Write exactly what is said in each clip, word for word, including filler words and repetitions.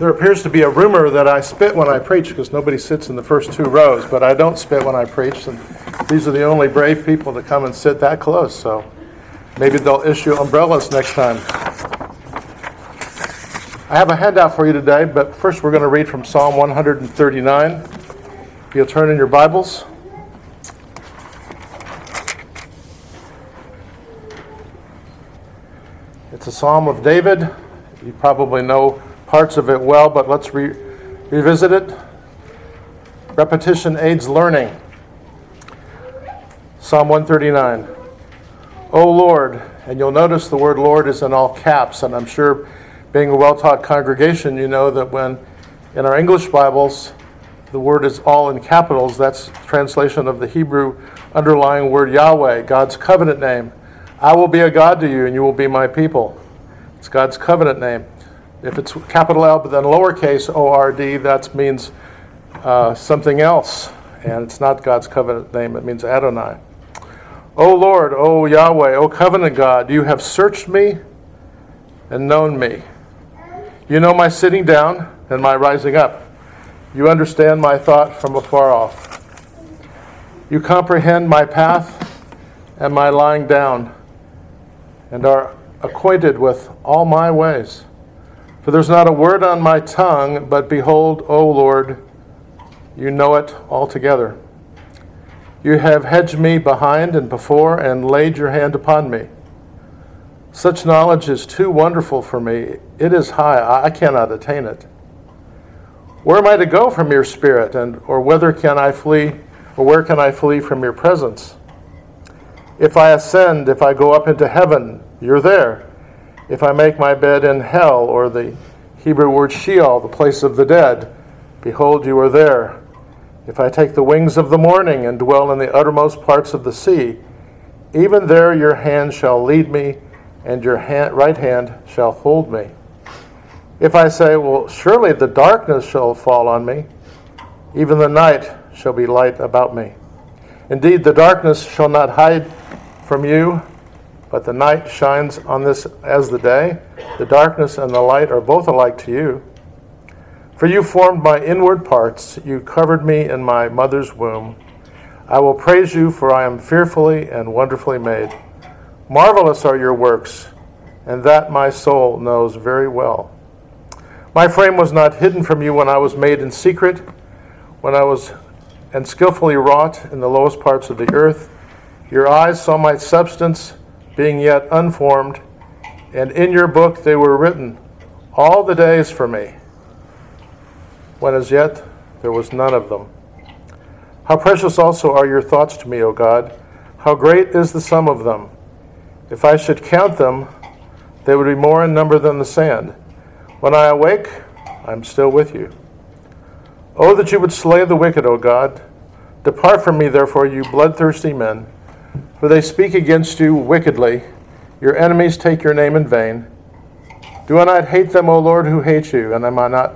There appears to be a rumor that I spit when I preach because nobody sits in the first two rows, but I don't spit when I preach, and these are the only brave people to come and sit that close, so maybe they'll issue umbrellas next time. I have a handout for you today, but first we're going to read from Psalm one thirty-nine. If you'll turn in your Bibles. It's a psalm of David. You probably know parts of it well, but let's re- revisit it. Repetition aids learning. Psalm one thirty-nine. O Lord, and you'll notice the word Lord is in all caps, and I'm sure being a well-taught congregation, you know that when in our English Bibles the word is all in capitals, that's translation of the Hebrew underlying word Yahweh, God's covenant name. I will be a God to you, and you will be my people. It's God's covenant name. If it's capital L, but then lowercase O R D, that means uh, something else. And it's not God's covenant name. It means Adonai. O Lord, O Yahweh, O covenant God, you have searched me and known me. You know my sitting down and my rising up. You understand my thought from afar off. You comprehend my path and my lying down, and are acquainted with all my ways. For there's not a word on my tongue, but behold, O Lord, you know it altogether. You have hedged me behind and before, and laid your hand upon me. Such knowledge is too wonderful for me. It is high, I cannot attain it. Where am I to go from your spirit, and or whither can I flee, or where can I flee from your presence? If I ascend, if I go up into heaven, you're there. If I make my bed in hell, or the Hebrew word Sheol, the place of the dead, behold, you are there. If I take the wings of the morning and dwell in the uttermost parts of the sea, even there your hand shall lead me, and your hand, right hand shall hold me. If I say, well, surely the darkness shall fall on me, even the night shall be light about me. Indeed, the darkness shall not hide from you, but the night shines on this as the day. The darkness and the light are both alike to you. For you formed my inward parts. You covered me in my mother's womb. I will praise you, for I am fearfully and wonderfully made. Marvelous are your works, and that my soul knows very well. My frame was not hidden from you when I was made in secret, when I was and skillfully wrought in the lowest parts of the earth. Your eyes saw my substance, being yet unformed, and in your book they were written, all the days for me, when as yet there was none of them. How precious also are your thoughts to me, O God! How great is the sum of them! If I should count them, they would be more in number than the sand. When I awake, I am still with you. Oh, that you would slay the wicked, O God! Depart from me, therefore, you bloodthirsty men. For they speak against you wickedly. Your enemies take your name in vain. Do I not hate them, O Lord, who hate you? And am I not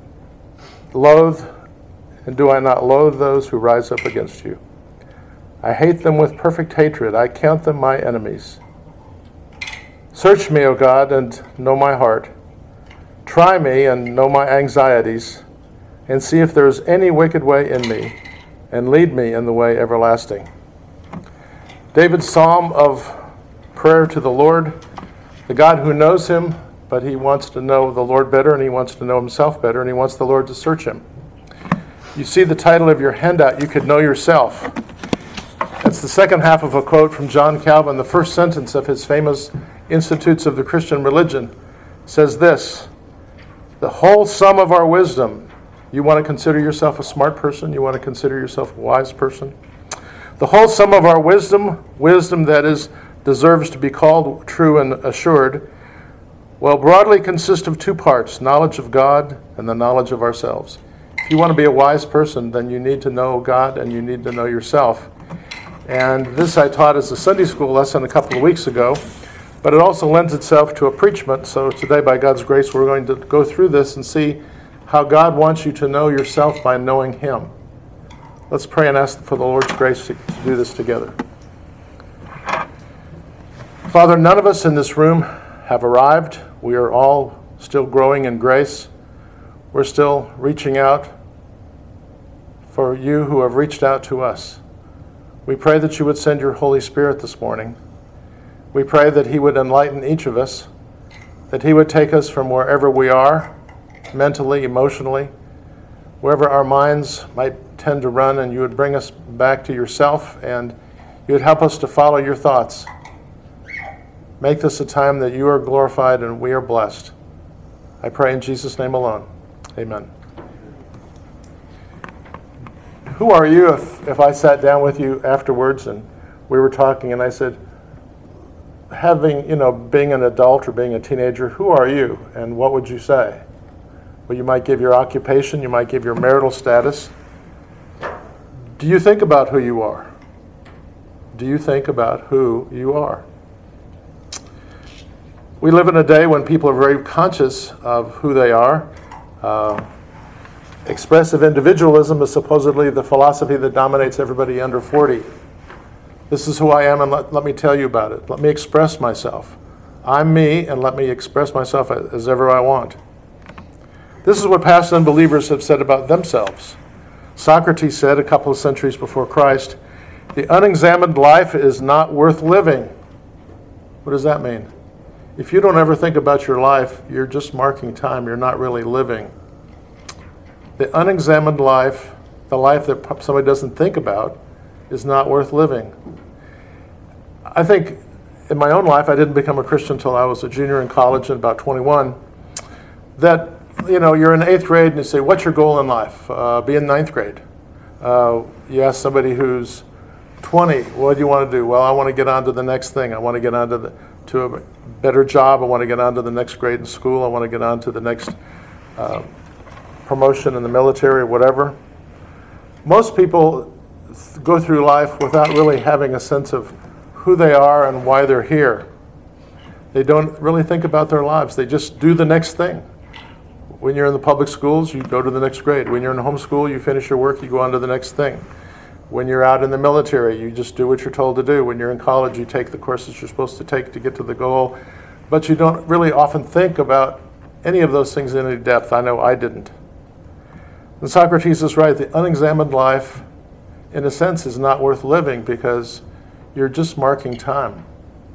loathe? And do I not loathe those who rise up against you? I hate them with perfect hatred. I count them my enemies. Search me, O God, and know my heart. Try me and know my anxieties, and see if there is any wicked way in me, and lead me in the way everlasting. David's psalm of prayer to the Lord, the God who knows him, but he wants to know the Lord better, and he wants to know himself better, and he wants the Lord to search him. You see the title of your handout, You Could Know Yourself. That's the second half of a quote from John Calvin. The first sentence of his famous Institutes of the Christian Religion says this: the whole sum of our wisdom. You want to consider yourself a smart person? You want to consider yourself a wise person? The whole sum of our wisdom, wisdom that is deserves to be called true and assured, well, broadly consists of two parts, knowledge of God and the knowledge of ourselves. If you want to be a wise person, then you need to know God and you need to know yourself. And this I taught as a Sunday school lesson a couple of weeks ago, but it also lends itself to a preachment. So today, by God's grace, we're going to go through this and see how God wants you to know yourself by knowing him. Let's pray and ask for the Lord's grace to, to do this together. Father, none of us in this room have arrived. We are all still growing in grace. We're still reaching out for you who have reached out to us. We pray that you would send your Holy Spirit this morning. We pray that he would enlighten each of us, that he would take us from wherever we are, mentally, emotionally, wherever our minds might tend to run, and you would bring us back to yourself, and you would help us to follow your thoughts. Make this a time that you are glorified and we are blessed. I pray in Jesus' name alone. Amen. Who are you if, if I sat down with you afterwards and we were talking and I said, having, you know, being an adult or being a teenager, who are you? And what would you say? Well, you might give your occupation, you might give your marital status. Do you think about who you are? Do you think about who you are? We live in a day when people are very conscious of who they are. Uh, expressive individualism is supposedly the philosophy that dominates everybody under forty. This is who I am, and let, let me tell you about it. Let me express myself. I'm me, and let me express myself as ever I want. This is what past unbelievers have said about themselves. Socrates said a couple of centuries before Christ, "The unexamined life is not worth living." What does that mean? If you don't ever think about your life, you're just marking time. You're not really living. The unexamined life, the life that somebody doesn't think about, is not worth living. I think in my own life, I didn't become a Christian until I was a junior in college and about twenty-one, that, you know, you're in eighth grade and you say, what's your goal in life? Uh, be in ninth grade. Uh, you ask somebody who's twenty, what do you want to do? Well, I want to get on to the next thing. I want to get on to, the, to a better job. I want to get on to the next grade in school. I want to get on to the next uh, promotion in the military or whatever. Most people th- go through life without really having a sense of who they are and why they're here. They don't really think about their lives. They just do the next thing. When you're in the public schools, you go to the next grade. When you're in homeschool, you finish your work, you go on to the next thing. When you're out in the military, you just do what you're told to do. When you're in college, you take the courses you're supposed to take to get to the goal. But you don't really often think about any of those things in any depth. I know I didn't. And Socrates is right. The unexamined life, in a sense, is not worth living because you're just marking time.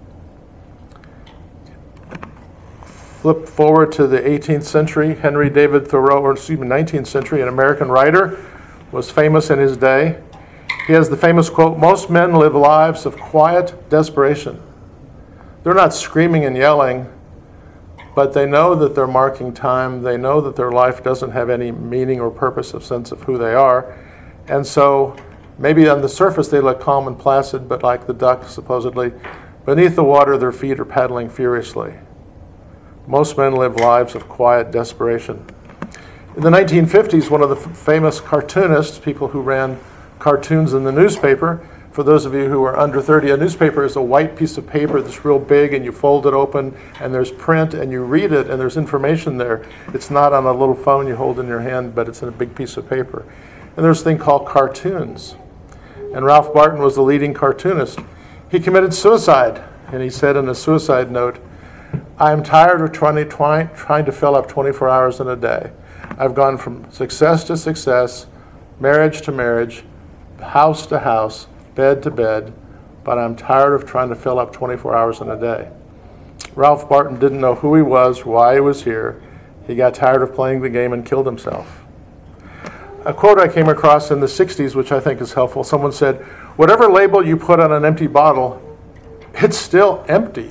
Flip forward to the eighteenth century. Henry David Thoreau, or excuse me, nineteenth century, an American writer, was famous in his day. He has the famous quote, "Most men live lives of quiet desperation." They're not screaming and yelling, but they know that they're marking time. They know that their life doesn't have any meaning or purpose or sense of who they are. And so maybe on the surface they look calm and placid, but like the duck, supposedly, beneath the water their feet are paddling furiously. Most men live lives of quiet desperation. In the nineteen fifties, one of the f- famous cartoonists, people who ran cartoons in the newspaper, for those of you who are under thirty, a newspaper is a white piece of paper that's real big, and you fold it open, and there's print, and you read it, and there's information there. It's not on a little phone you hold in your hand, but it's in a big piece of paper. And there's a thing called cartoons. And Ralph Barton was the leading cartoonist. He committed suicide, and he said in a suicide note, "I am tired of trying, trying, trying to fill up twenty-four hours in a day. I've gone from success to success, marriage to marriage, house to house, bed to bed, but I'm tired of trying to fill up twenty-four hours in a day." Ralph Barton didn't know who he was, why he was here. He got tired of playing the game and killed himself. A quote I came across in the sixties, which I think is helpful, someone said, "Whatever label you put on an empty bottle, it's still empty."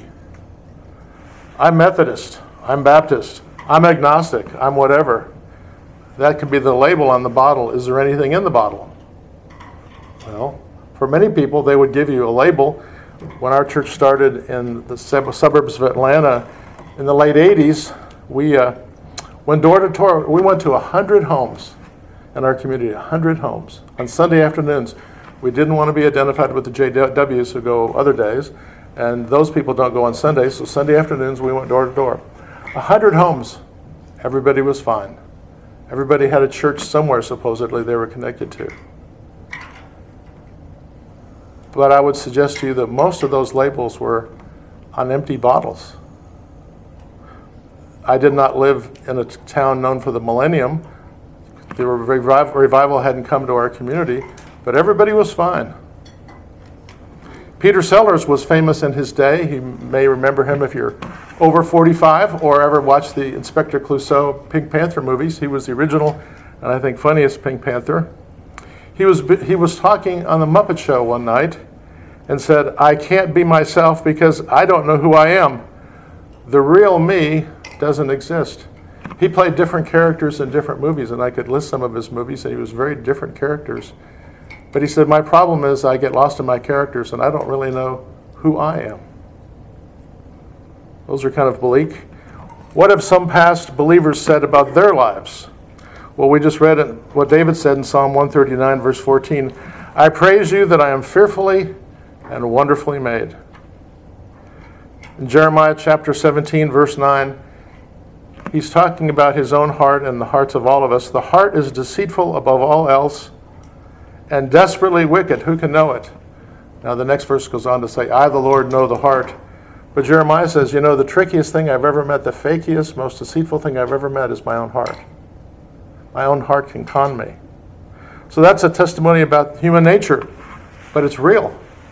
I'm Methodist, I'm Baptist, I'm agnostic, I'm whatever. That could be the label on the bottle. Is there anything in the bottle? Well, for many people, they would give you a label. When our church started in the sub- suburbs of Atlanta in the late eighties, we uh, went door to door. We went to one hundred homes in our community, one hundred homes. On Sunday afternoons, we didn't want to be identified with the J Ws who go other days, and those people don't go on Sundays, so Sunday afternoons we went door to door. one hundred homes. Everybody was fine. Everybody had a church somewhere supposedly they were connected to. But I would suggest to you that most of those labels were on empty bottles. I did not live in a t- town known for the millennium. The revival, revival hadn't come to our community, but everybody was fine. Peter Sellers was famous in his day. You may remember him if you're over forty-five or ever watched the Inspector Clouseau Pink Panther movies. He was the original and I think funniest Pink Panther. He was he was talking on the Muppet Show one night and said, "I can't be myself because I don't know who I am. The real me doesn't exist." He played different characters in different movies, and I could list some of his movies, and he was very different characters. But he said, "My problem is I get lost in my characters, and I don't really know who I am." Those are kind of bleak. What have some past believers said about their lives? Well, we just read it, what David said in Psalm one thirty-nine, verse fourteen. "I praise you that I am fearfully and wonderfully made." In Jeremiah chapter seventeen, verse nine, he's talking about his own heart and the hearts of all of us. "The heart is deceitful above all else and desperately wicked. Who can know it?" Now the next verse goes on to say, "I, the Lord, know the heart." But Jeremiah says, you know, the trickiest thing I've ever met, the fakiest, most deceitful thing I've ever met is my own heart. My own heart can con me. So that's a testimony about human nature, but it's real.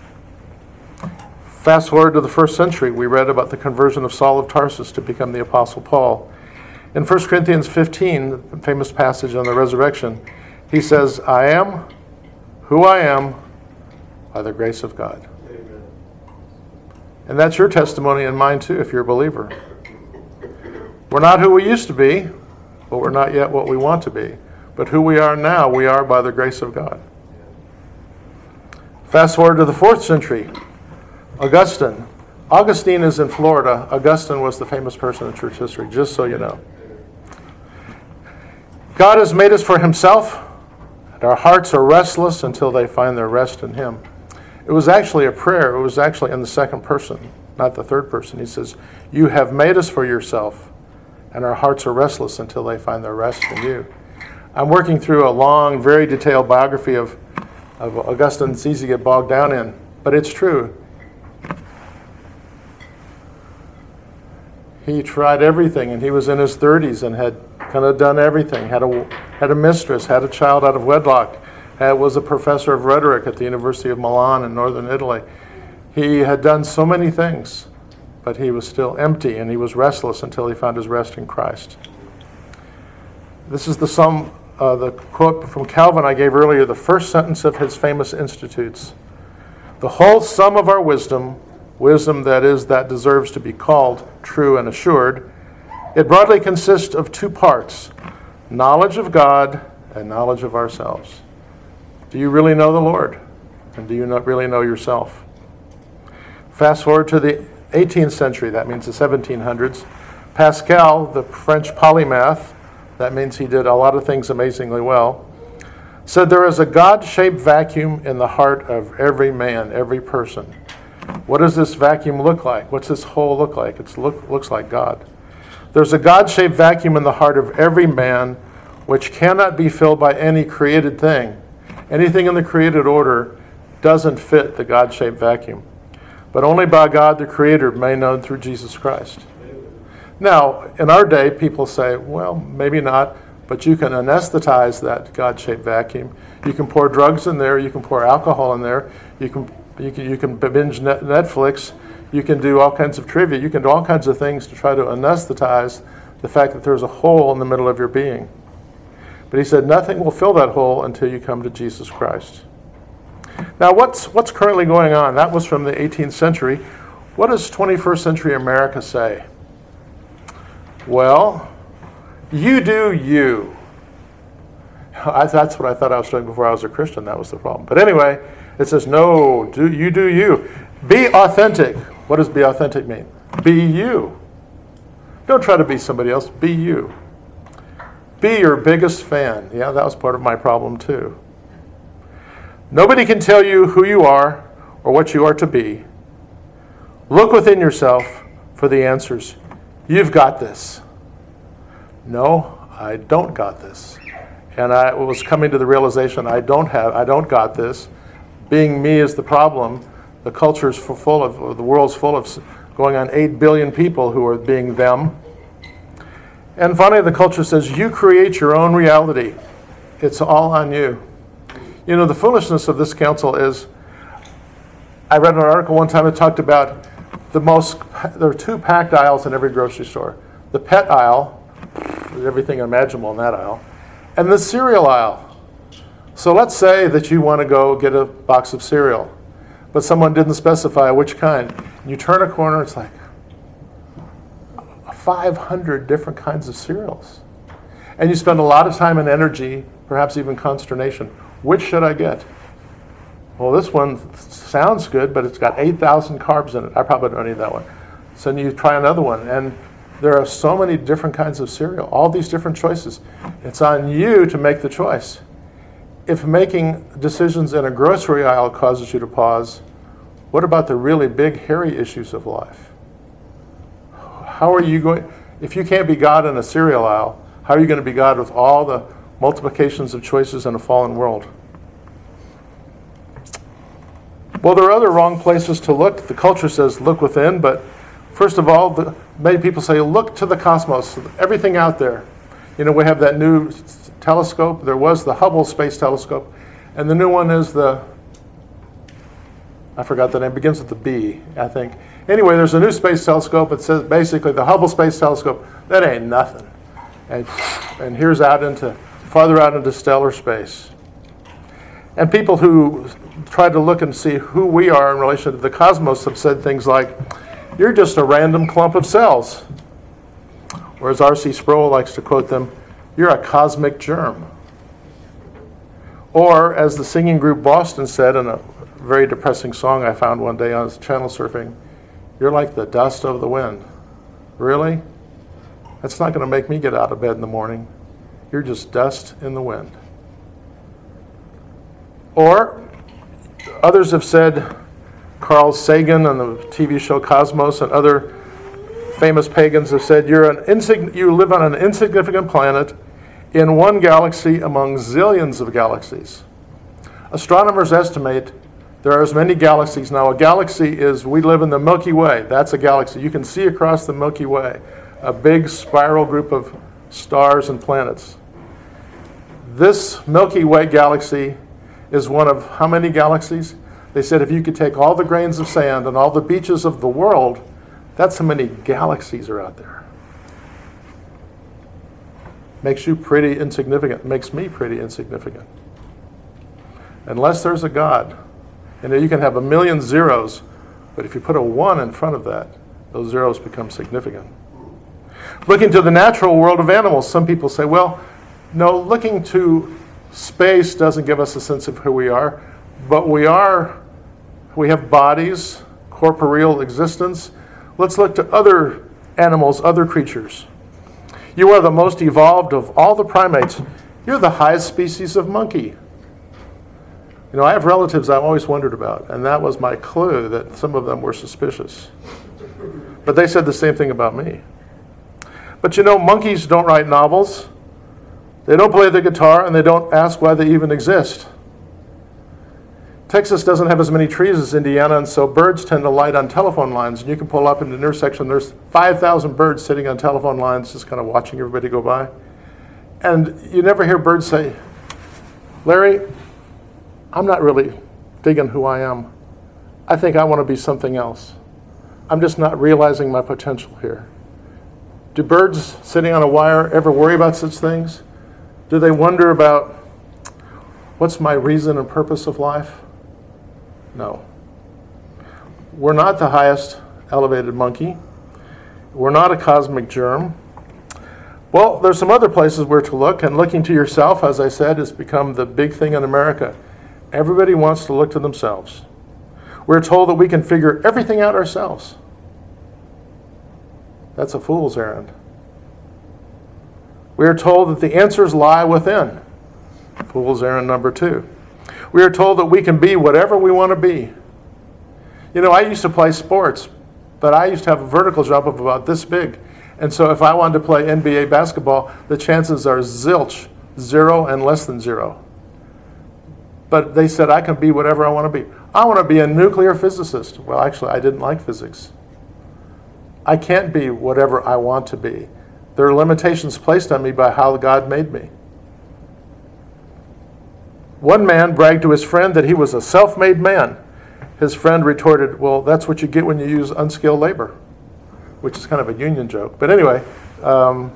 Fast forward to the first century, we read about the conversion of Saul of Tarsus to become the Apostle Paul. In First Corinthians fifteen, the famous passage on the resurrection, he says, "I am who I am by the grace of God." Amen. And that's your testimony and mine too, if you're a believer. We're not who we used to be, but we're not yet what we want to be. But who we are now, we are by the grace of God. Fast forward to the fourth century. Augustine. Augustine is in Florida. Augustine was the famous person in church history, just so you know. God has made us for himself, and our hearts are restless until they find their rest in him. It was actually a prayer. It was actually in the second person, not the third person. He says, "You have made us for yourself, and our hearts are restless until they find their rest in you." I'm working through a long, very detailed biography of, of Augustine. It's easy to get bogged down in, but it's true. He tried everything, and he was in his thirties and had kind of done everything. Had a had a mistress, had a child out of wedlock, had, was a professor of rhetoric at the University of Milan in northern Italy. He had done so many things, but he was still empty, and he was restless until he found his rest in Christ. This is the sum, uh, the quote from Calvin I gave earlier, the first sentence of his famous Institutes. "The whole sum of our wisdom, wisdom that is, that deserves to be called true and assured, it broadly consists of two parts, knowledge of God and knowledge of ourselves." Do you really know the Lord? And do you not really know yourself? Fast forward to the eighteenth century, that means the seventeen hundreds. Pascal, the French polymath, that means he did a lot of things amazingly well, said there is a God-shaped vacuum in the heart of every man, every person. What does this vacuum look like? What's this hole look like? It look, looks like God. There's a God-shaped vacuum in the heart of every man which cannot be filled by any created thing. Anything in the created order doesn't fit the God-shaped vacuum, but only by God the Creator made known through Jesus Christ. Now, in our day, people say, well, maybe not, but you can anesthetize that God-shaped vacuum. You can pour drugs in there. You can pour alcohol in there. You can you can, you can binge Netflix. You can do all kinds of trivia. You can do all kinds of things to try to anesthetize the fact that there's a hole in the middle of your being. But he said nothing will fill that hole until you come to Jesus Christ. Now, what's what's currently going on? That was from the eighteenth century. What does twenty-first century America say? Well, you do you. I, that's what I thought I was doing before I was a Christian. That was the problem. But anyway, it says, no, do you do you. Be authentic. What does be authentic mean? Be you. Don't try to be somebody else. Be you. Be your biggest fan. Yeah, that was part of my problem too. Nobody can tell you who you are or what you are to be. Look within yourself for the answers. You've got this. No, I don't got this. And I was coming to the realization I don't have, I don't got this. Being me is the problem. The culture is full of, or the world's full of going on eight billion people who are being them. And finally, the culture says, you create your own reality. It's all on you. You know, the foolishness of this counsel is, I read an article one time that talked about the most, there are two packed aisles in every grocery store. The pet aisle, there's everything imaginable in that aisle, and the cereal aisle. So let's say that you want to go get a box of cereal, but someone didn't specify which kind. And you turn a corner, it's like five hundred different kinds of cereals. And you spend a lot of time and energy, perhaps even consternation. Which should I get? Well, this one sounds good, but it's got eight thousand carbs in it. I probably don't need that one. So then you try another one, and there are so many different kinds of cereal, all these different choices. It's on you to make the choice. If making decisions in a grocery aisle causes you to pause, what about the really big, hairy issues of life? How are you going, if you can't be God in a cereal aisle, how are you going to be God with all the multiplications of choices in a fallen world? Well, there are other wrong places to look. The culture says look within, but first of all, the, many people say look to the cosmos, everything out there. You know, we have that new telescope. There was the Hubble Space Telescope, and the new one is the, I forgot the name, begins with the B, I think. Anyway, there's a new space telescope. It says basically the Hubble Space Telescope, that ain't nothing. And, and here's out into, farther out into stellar space. And people who try to look and see who we are in relation to the cosmos have said things like, you're just a random clump of cells. Or as R C Sproul likes to quote them, you're a cosmic germ. Or as the singing group Boston said in a very depressing song I found one day on channel surfing, you're like the dust of the wind. Really? That's not going to make me get out of bed in the morning. You're just dust in the wind. Or others have said, Carl Sagan on the T V show Cosmos and other famous pagans have said, you're an insig- you live on an insignificant planet in one galaxy among zillions of galaxies. Astronomers estimate there are as many galaxies. Now, a galaxy is, we live in the Milky Way. That's a galaxy. You can see across the Milky Way, a big spiral group of stars and planets. This Milky Way galaxy is one of how many galaxies? They said if you could take all the grains of sand and all the beaches of the world, that's how many galaxies are out there. Makes you pretty insignificant. Makes me pretty insignificant. Unless there's a God. And you can have a million zeros, but if you put a one in front of that, those zeros become significant. Looking to the natural world of animals, some people say, well, no, looking to space doesn't give us a sense of who we are, but we are, we have bodies, corporeal existence. Let's look to other animals, other creatures. You are the most evolved of all the primates. You're the highest species of monkey. You know, I have relatives I've always wondered about, and that was my clue that some of them were suspicious. But they said the same thing about me. But you know, monkeys don't write novels. They don't play the guitar, and they don't ask why they even exist. Texas doesn't have as many trees as Indiana, and so birds tend to light on telephone lines. And you can pull up in an intersection, there's five thousand birds sitting on telephone lines just kind of watching everybody go by. And you never hear birds say, Larry, I'm not really digging who I am. I think I want to be something else. I'm just not realizing my potential here. Do birds sitting on a wire ever worry about such things? Do they wonder about what's my reason and purpose of life? No. We're not the highest elevated monkey. We're not a cosmic germ. Well, there's some other places where to look, and looking to yourself, as I said, has become the big thing in America. Everybody wants to look to themselves. We're told that we can figure everything out ourselves. That's a fool's errand. We are told that the answers lie within. Fool's errand number two. We are told that we can be whatever we want to be. You know, I used to play sports, but I used to have a vertical jump of about this big. And so if I wanted to play N B A basketball, the chances are zilch, zero and less than zero. But they said I can be whatever I want to be. I want to be a nuclear physicist. Well, actually, I didn't like physics. I can't be whatever I want to be. There are limitations placed on me by how God made me. One man bragged to his friend that he was a self-made man. His friend retorted, well, that's what you get when you use unskilled labor, which is kind of a union joke. But anyway, um,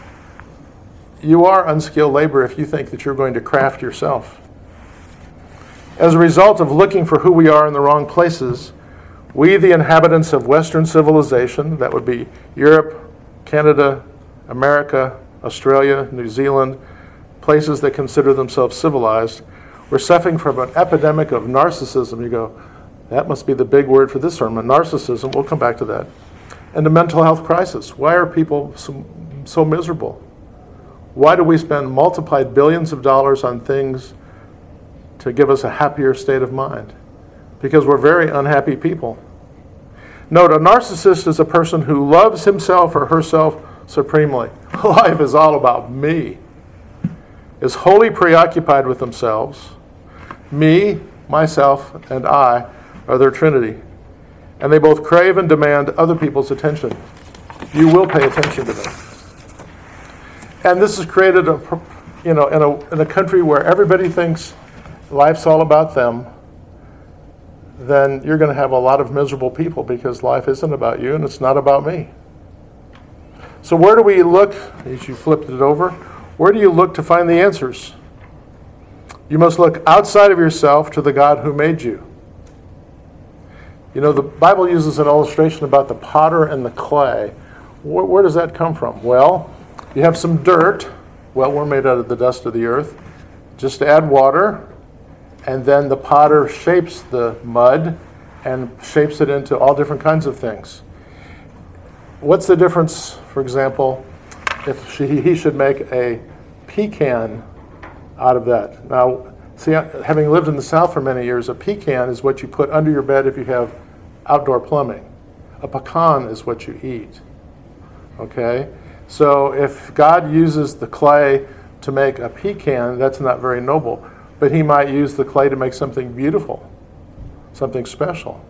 you are unskilled labor if you think that you're going to craft yourself. As a result of looking for who we are in the wrong places, we, the inhabitants of Western civilization, that would be Europe, Canada, America, Australia, New Zealand, places that consider themselves civilized, we're suffering from an epidemic of narcissism. You go, that must be the big word for this sermon, narcissism. We'll come back to that. And a mental health crisis. Why are people so, so miserable? Why do we spend multiplied billions of dollars on things to give us a happier state of mind? Because we're very unhappy people. Note, a narcissist is a person who loves himself or herself supremely. Life is all about me. Is wholly preoccupied with themselves. Me, myself, and I are their trinity. And they both crave and demand other people's attention. You will pay attention to them. And this has created a, you know, in a, in a country where everybody thinks life's all about them, then you're going to have a lot of miserable people because life isn't about you and it's not about me. So where do we look, as you flipped it over, where do you look to find the answers? You must look outside of yourself to the God who made you. You know, the Bible uses an illustration about the potter and the clay. Where, where does that come from? Well, you have some dirt. Well, we're made out of the dust of the earth. Just add water, and then the potter shapes the mud and shapes it into all different kinds of things. What's the difference, for example, if she, he should make a pecan out of that? Now, see, having lived in the South for many years, a pecan is what you put under your bed if you have outdoor plumbing. A pecan is what you eat. Okay? So if God uses the clay to make a pecan, that's not very noble. But he might use the clay to make something beautiful, something special.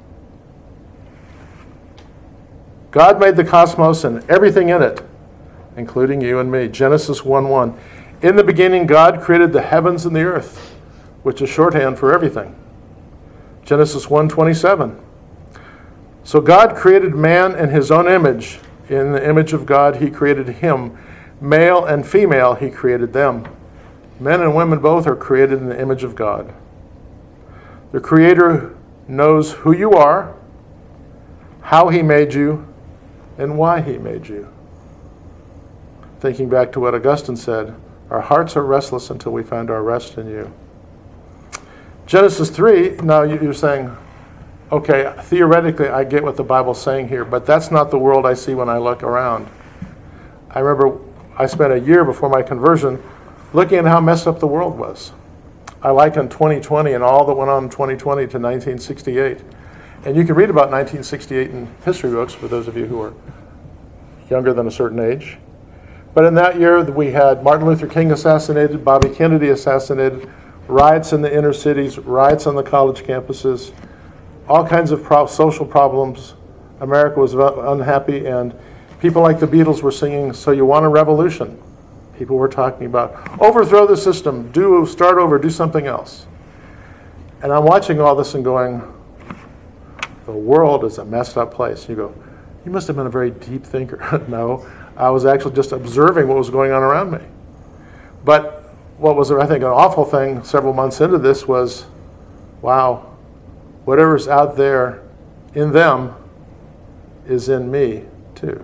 God made the cosmos and everything in it, including you and me. Genesis one one. In the beginning, God created the heavens and the earth, which is shorthand for everything. Genesis one twenty-seven. So God created man in his own image. In the image of God, he created him. Male and female, he created them. Men and women both are created in the image of God. The Creator knows who you are, how he made you, and why he made you. Thinking back to what Augustine said, our hearts are restless until we find our rest in you. Genesis three, now you're saying, okay, theoretically I get what the Bible's saying here, but that's not the world I see when I look around. I remember I spent a year before my conversion looking at how messed up the world was. I likened twenty twenty and all that went on in twenty twenty to nineteen sixty-eight. And you can read about nineteen sixty-eight in history books for those of you who are younger than a certain age. But in that year, we had Martin Luther King assassinated, Bobby Kennedy assassinated, riots in the inner cities, riots on the college campuses, all kinds of pro- social problems. America was unhappy, and people like the Beatles were singing, "So You Want a Revolution?" People were talking about, overthrow the system, do start over, do something else. And I'm watching all this and going, the world is a messed up place. You go, you must have been a very deep thinker. No, I was actually just observing what was going on around me. But what was, I think, an awful thing several months into this was, wow, whatever's out there in them is in me too.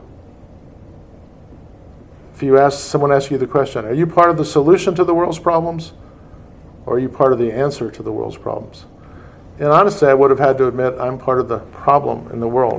If you ask, someone asks you the question, are you part of the solution to the world's problems, or are you part of the answer to the world's problems? And honestly, I would have had to admit I'm part of the problem in the world.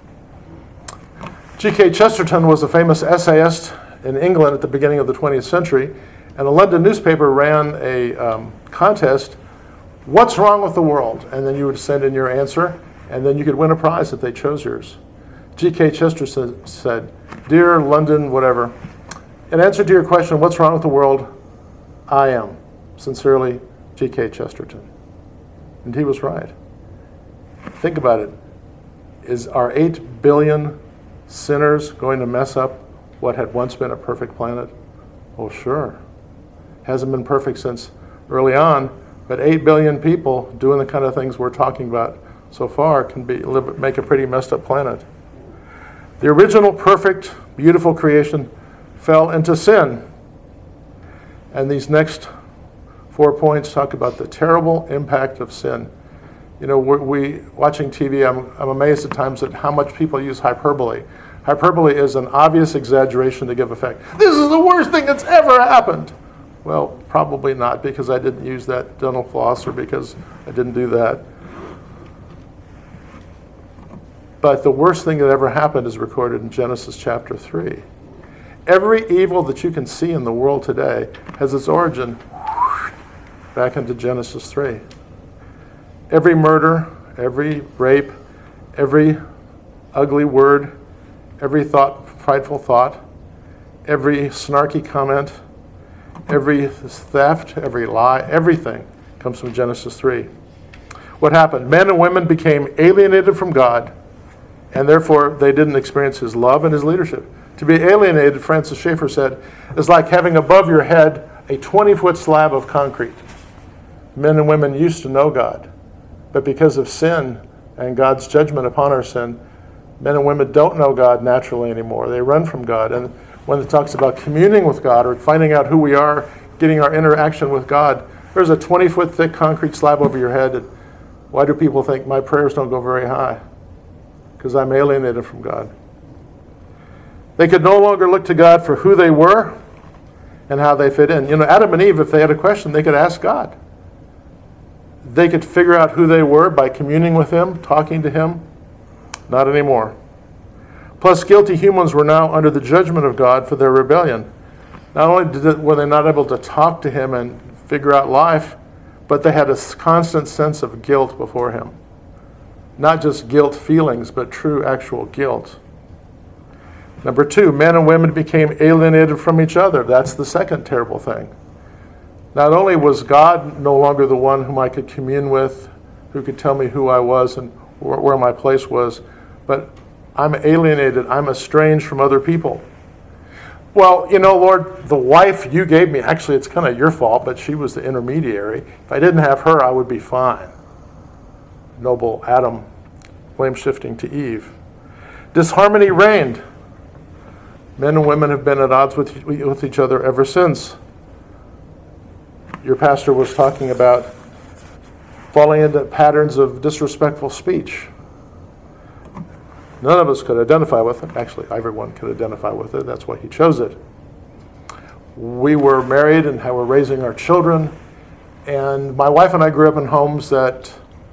G K Chesterton was a famous essayist in England at the beginning of the twentieth century, and a London newspaper ran a um, contest, what's wrong with the world? And then you would send in your answer, and then you could win a prize if they chose yours. G K Chesterton said, dear London, whatever, in answer to your question, what's wrong with the world? I am. Sincerely, G K Chesterton. And he was right. Think about it. Is our eight billion sinners going to mess up what had once been a perfect planet? Well, sure. Hasn't been perfect since early on, but eight billion people doing the kind of things we're talking about so far can be live, make a pretty messed up planet. The original perfect, beautiful creation fell into sin. And these next four points talk about the terrible impact of sin. You know, we, we watching T V, I'm, I'm amazed at times at how much people use hyperbole. Hyperbole is an obvious exaggeration to give effect. This is the worst thing that's ever happened. Well, probably not, because I didn't use that dental floss or because I didn't do that. But the worst thing that ever happened is recorded in Genesis chapter three. Every evil that you can see in the world today has its origin back into Genesis three. Every murder, every rape, every ugly word, every thought, prideful thought, every snarky comment, every theft, every lie, everything comes from Genesis three. What happened? Men and women became alienated from God, and therefore they didn't experience his love and his leadership. To be alienated, Francis Schaeffer said, is like having above your head a twenty-foot slab of concrete. Men and women used to know God, but because of sin and God's judgment upon our sin, men and women don't know God naturally anymore. They run from God. And when it talks about communing with God or finding out who we are, getting our interaction with God, there's a twenty-foot thick concrete slab over your head. And why do people think my prayers don't go very high? Because I'm alienated from God. They could no longer look to God for who they were and how they fit in. You know, Adam and Eve, if they had a question, they could ask God. They could figure out who they were by communing with him, talking to him. Not anymore. Plus, guilty humans were now under the judgment of God for their rebellion. Not only did it, were they not able to talk to him and figure out life, but they had a constant sense of guilt before him. Not just guilt feelings, but true actual guilt. Number two, men and women became alienated from each other. That's the second terrible thing. Not only was God no longer the one whom I could commune with, who could tell me who I was and wh- where my place was, but I'm alienated, I'm estranged from other people. Well, you know, Lord, the wife you gave me, actually it's kind of your fault, but she was the intermediary. If I didn't have her, I would be fine. Noble Adam, blame shifting to Eve. Disharmony reigned. Men and women have been at odds with, with each other ever since. Your pastor was talking about falling into patterns of disrespectful speech. None of us could identify with it. Actually, everyone could identify with it. That's why he chose it. We were married and were raising our children. And my wife and I grew up in homes that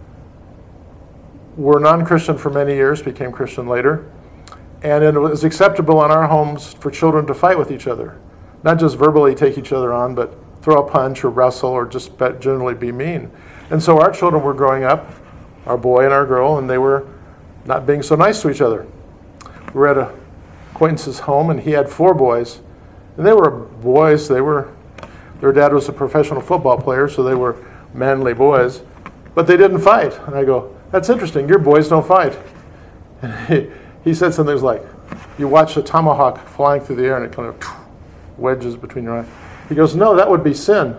were non-Christian for many years, became Christian later. And it was acceptable in our homes for children to fight with each other. Not just verbally take each other on, but throw a punch or wrestle or just generally be mean. And so our children were growing up, our boy and our girl, and they were not being so nice to each other. We were at an acquaintance's home, and he had four boys. And they were boys, they were, their dad was a professional football player, so they were manly boys. But they didn't fight. And I go, that's interesting, your boys don't fight. And he, he said something like, you watch a tomahawk flying through the air and it kind of wedges between your eyes. He goes, no, that would be sin.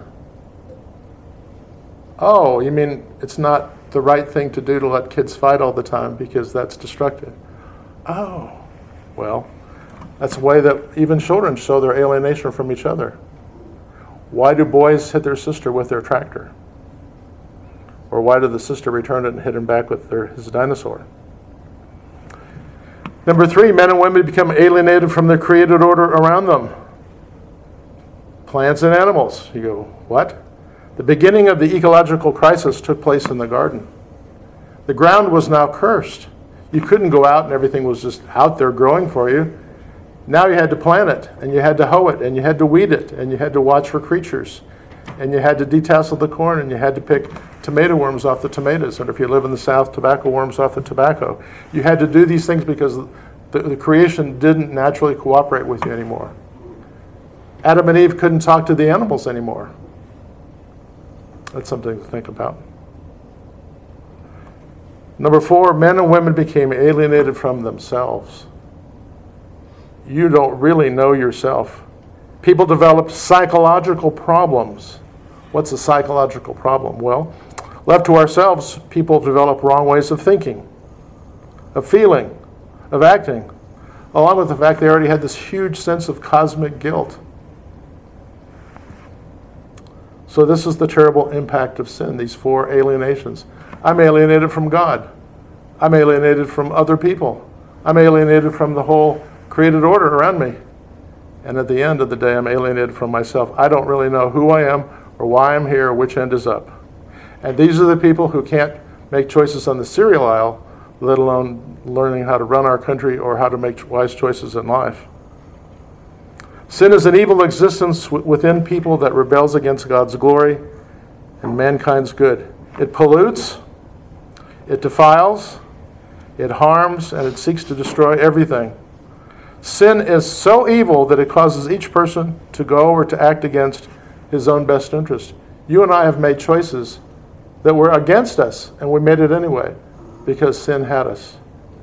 Oh, you mean it's not the right thing to do to let kids fight all the time because that's destructive? Oh, well, that's a way that even children show their alienation from each other. Why do boys hit their sister with their tractor? Or why did the sister return it and hit him back with their, his dinosaur? Number three, men and women become alienated from the created order around them. Plants and animals. You go, what? The beginning of the ecological crisis took place in the garden. The ground was now cursed. You couldn't go out and everything was just out there growing for you. Now you had to plant it, and you had to hoe it, and you had to weed it, and you had to watch for creatures. And you had to detassel the corn, and you had to pick tomato worms off the tomatoes, and if you live in the South, tobacco worms off the tobacco. You had to do these things because the, the creation didn't naturally cooperate with you anymore. Adam and Eve couldn't talk to the animals anymore. That's something to think about. Number four, men and women became alienated from themselves. you don't really know yourself. People develop psychological problems. What's a psychological problem? Well, left to ourselves, people develop wrong ways of thinking, of feeling, of acting, along with the fact they already had this huge sense of cosmic guilt. So this is the terrible impact of sin, these four alienations. I'm alienated from God. I'm alienated from other people. I'm alienated from the whole created order around me. And at the end of the day, I'm alienated from myself. I don't really know who I am or why I'm here or which end is up. And these are the people who can't make choices on the cereal aisle, let alone learning how to run our country or how to make wise choices in life. Sin is an evil existence w- within people that rebels against God's glory and mankind's good. It pollutes, it defiles, it harms, and it seeks to destroy everything. Sin is so evil that it causes each person to go or to act against his own best interest. You and I have made choices that were against us, and we made it anyway because sin had us.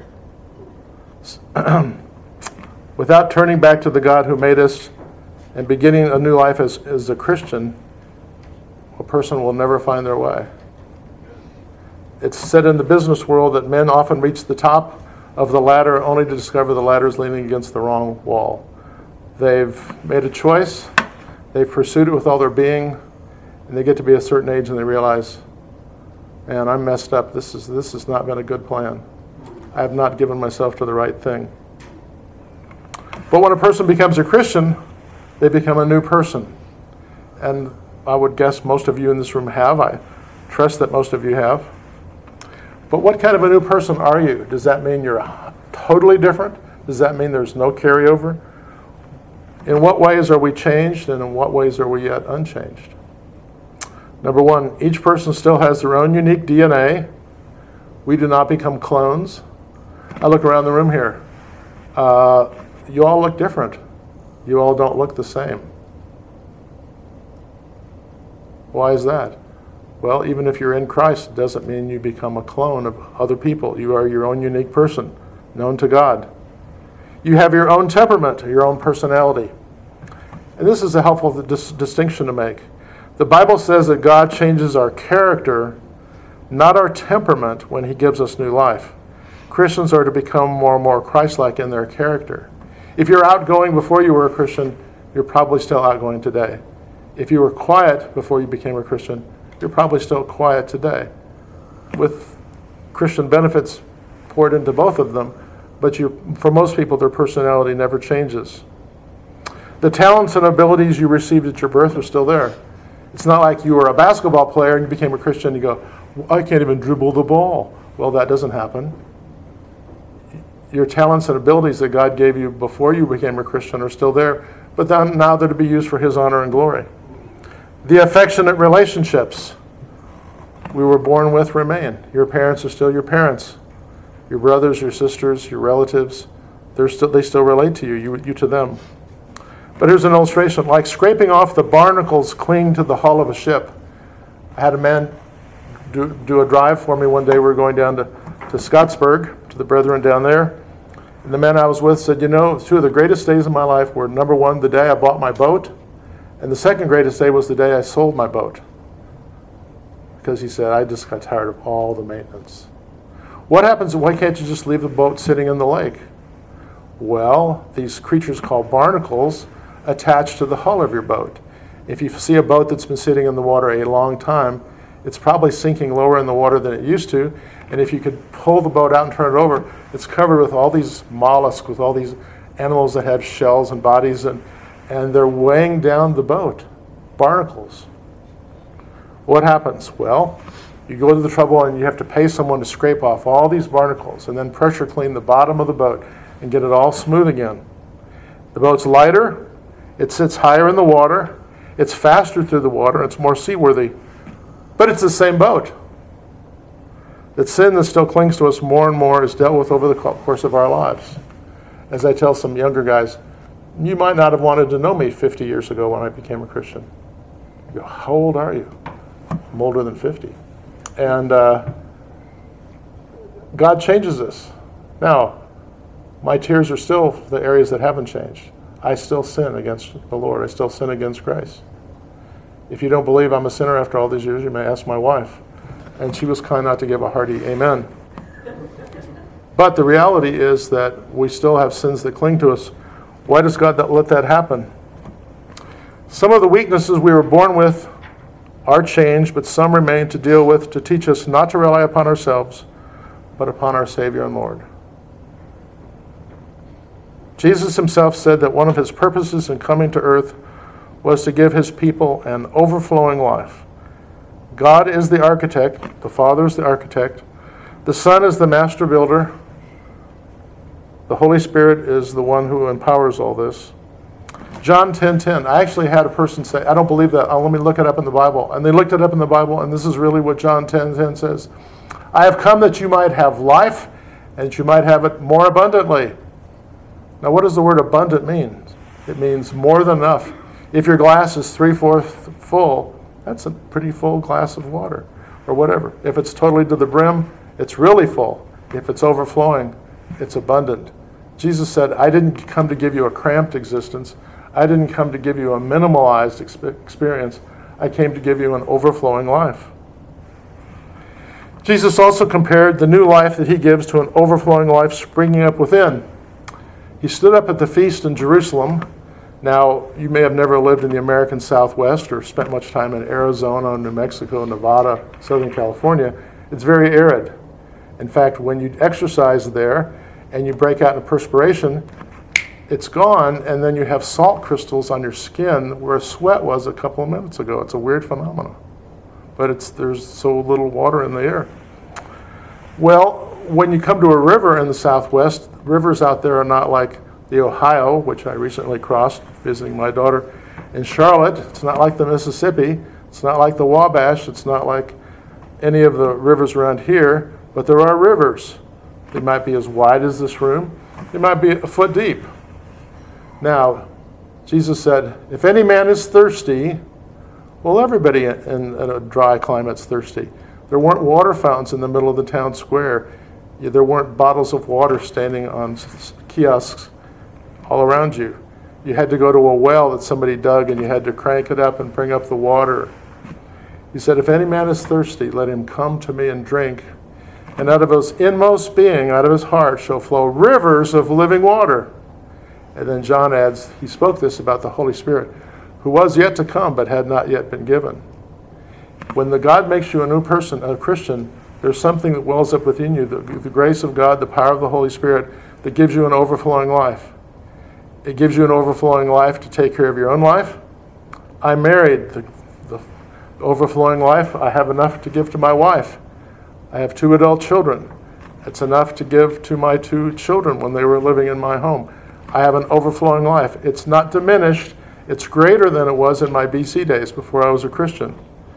Without turning back to the God who made us and beginning a new life as, as a Christian, a person will never find their way. It's said in the business world that men often reach the top of the ladder only to discover the ladder is leaning against the wrong wall. They've made a choice, they've pursued it with all their being, and they get to be a certain age and they realize, man, I'm messed up. This is this has not been a good plan. I have not given myself to the right thing. But when a person becomes a Christian, they become a new person. And I would guess most of you in this room have. I trust that most of you have. But what kind of a new person are you? Does that mean you're totally different? Does that mean there's no carryover? In what ways are we changed, and in what ways are we yet unchanged? Number one, each person still has their own unique D N A. We do not become clones. I look around the room here. Uh, you all look different. You all don't look the same. Why is that? Well, even if you're in Christ, it doesn't mean you become a clone of other people. You are your own unique person, known to God. You have your own temperament, your own personality. And this is a helpful dis- distinction to make. The Bible says that God changes our character, not our temperament, when he gives us new life. Christians are to become more and more Christ-like in their character. If you're outgoing before you were a Christian, you're probably still outgoing today. If you were quiet before you became a Christian, you're probably still quiet today, with Christian benefits poured into both of them, but you, for most people, their personality never changes. The talents and abilities you received at your birth are still there. It's not like you were a basketball player and you became a Christian and you go, I can't even dribble the ball. Well, that doesn't happen. Your talents and abilities that God gave you before you became a Christian are still there, but then now they're to be used for his honor and glory. The affectionate relationships we were born with remain. Your parents are still your parents. Your brothers, your sisters, your relatives, they're still, they still relate to you, you, you to them. But here's an illustration. Like scraping off the barnacles clinging to the hull of a ship. I had a man do, do a drive for me one day. We were going down to, to Scottsburg, to the brethren down there. And the man I was with said, you know, two of the greatest days of my life were, number one, the day I bought my boat, and the second greatest day was the day I sold my boat. Because he said, I just got tired of all the maintenance. What happens, why can't you just leave the boat sitting in the lake? Well, these creatures called barnacles attach to the hull of your boat. If you see a boat that's been sitting in the water a long time, it's probably sinking lower in the water than it used to. And if you could pull the boat out and turn it over, it's covered with all these mollusks, with all these animals that have shells and bodies, and, and they're weighing down the boat. Barnacles. What happens? Well, you go to the trouble and you have to pay someone to scrape off all these barnacles and then pressure clean the bottom of the boat and get it all smooth again. The boat's lighter, it sits higher in the water, it's faster through the water, it's more seaworthy, but it's the same boat. That sin that still clings to us more and more is dealt with over the course of our lives. As I tell some younger guys, you might not have wanted to know me fifty years ago when I became a Christian. You go, how old are you? I'm older than fifty. And uh, God changes us. Now, My tears are still the areas that haven't changed. I still sin against the Lord. I still sin against grace. If you don't believe I'm a sinner after all these years, you may ask my wife. And she was kind not to give a hearty amen. But the reality is that we still have sins that cling to us. Why does God let that happen? Some of the weaknesses we were born with are changed, but some remain to deal with, to teach us not to rely upon ourselves, but upon our Savior and Lord. Jesus himself said that one of his purposes in coming to earth was to give his people an overflowing life. God is the architect, the Father is the architect, the Son is the master builder, the Holy Spirit is the one who empowers all this. John ten ten, I actually had a person say, I don't believe that, oh, let me look it up in the Bible. And they looked it up in the Bible, and this is really what John ten ten says. I have come that you might have life, and that you might have it more abundantly. Now, what does the word abundant mean? It means more than enough. If your glass is three-fourths full, that's a pretty full glass of water, or whatever. If it's totally to the brim, it's really full. If it's overflowing, it's abundant. Jesus said, I didn't come to give you a cramped existence. I didn't come to give you a minimalized exp- experience. I came to give you an overflowing life. Jesus also compared the new life that he gives to an overflowing life springing up within. He stood up at the feast in Jerusalem. Now, you may have never lived in the American Southwest or spent much time in Arizona, New Mexico, Nevada, Southern California. It's very arid. In fact, when you exercise there and you break out in perspiration, it's gone, and then you have salt crystals on your skin where sweat was a couple of minutes ago. It's a weird phenomenon. But it's there's so little water in the air. Well, when you come to a river in the Southwest, rivers out there are not like the Ohio, which I recently crossed visiting my daughter in Charlotte. It's not like the Mississippi. It's not like the Wabash. It's not like any of the rivers around here, but there are rivers. They might be as wide as this room. They might be a foot deep. Now, Jesus said, if any man is thirsty, well, everybody in, in a dry climate's thirsty. There weren't water fountains in the middle of the town square. There weren't bottles of water standing on kiosks all around you. You had to go to a well that somebody dug, and you had to crank it up and bring up the water. He said, if any man is thirsty, let him come to me and drink. And out of his inmost being, out of his heart, shall flow rivers of living water. And then John adds, he spoke this about the Holy Spirit, who was yet to come but had not yet been given. When the God makes you a new person, a Christian, there's something that wells up within you, the, the grace of God, the power of the Holy Spirit, that gives you an overflowing life. It gives you an overflowing life to take care of your own life. I'm married. The, the overflowing life, I have enough to give to my wife. I have two adult children. It's enough to give to my two children when they were living in my home. I have an overflowing life. It's not diminished. It's greater than it was in my B C days before I was a Christian.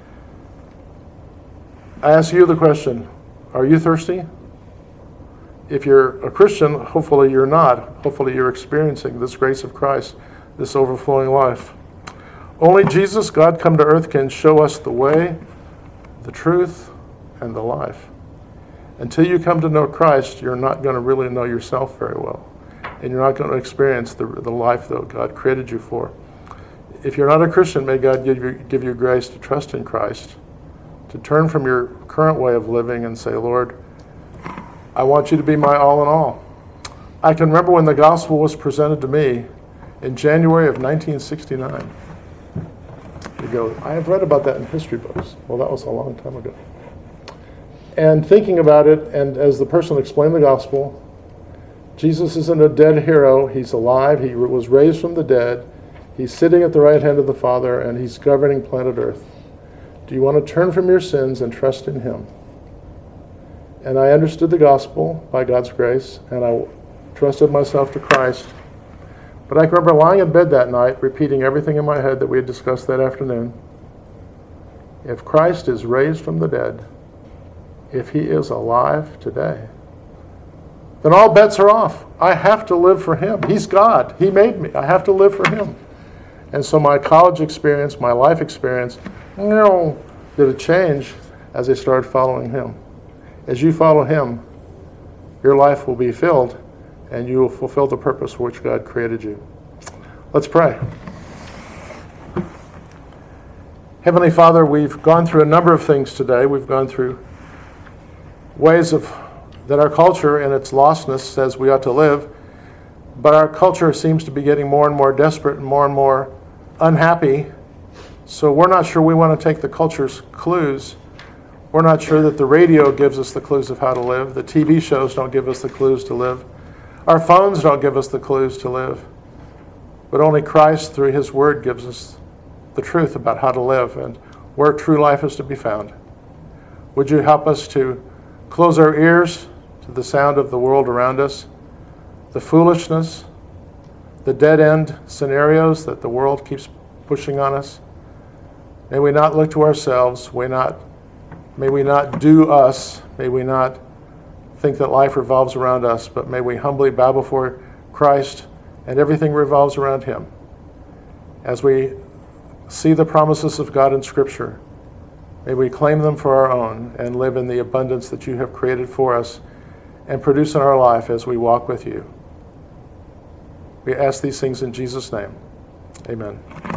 I ask you the question, are you thirsty? If you're a Christian, hopefully you're not. Hopefully you're experiencing this grace of Christ, this overflowing life. Only Jesus, God come to earth, can show us the way, the truth, and the life. Until you come to know Christ, you're not going to really know yourself very well. And you're not going to experience the, the life that God created you for. If you're not a Christian, may God give you, give you grace to trust in Christ, to turn from your current way of living and say, Lord, I want you to be my all in all. I can remember when the gospel was presented to me in January of nineteen sixty-nine. You go, I have read about that in history books. Well, that was a long time ago. And thinking about it, and as the person explained the gospel, Jesus isn't a dead hero. He's alive. He was raised from the dead. He's sitting at the right hand of the Father, and he's governing planet Earth. Do you want to turn from your sins and trust in him? And I understood the gospel by God's grace, and I trusted myself to Christ. But I can remember lying in bed that night, repeating everything in my head that we had discussed that afternoon. If Christ is raised from the dead, if he is alive today, then all bets are off. I have to live for him. He's God. He made me. I have to live for him. And so my college experience, my life experience, you know, did it change as I started following him. As you follow him, your life will be filled, and you will fulfill the purpose for which God created you. Let's pray. Heavenly Father, we've gone through a number of things today. We've gone through ways of that our culture in its lostness says we ought to live, but our culture seems to be getting more and more desperate and more and more unhappy. So we're not sure we want to take the culture's clues. We're not sure that the radio gives us the clues of how to live. The T V shows don't give us the clues to live. Our phones don't give us the clues to live. But only Christ, through his word, gives us the truth about how to live and where true life is to be found. Would you help us to close our ears to the sound of the world around us, the foolishness, the dead-end scenarios that the world keeps pushing on us? May we not look to ourselves. May, not, may we not do us. May we not think that life revolves around us, but may we humbly bow before Christ and everything revolves around him. As we see the promises of God in Scripture, may we claim them for our own and live in the abundance that you have created for us and produce in our life as we walk with you. We ask these things in Jesus' name. Amen.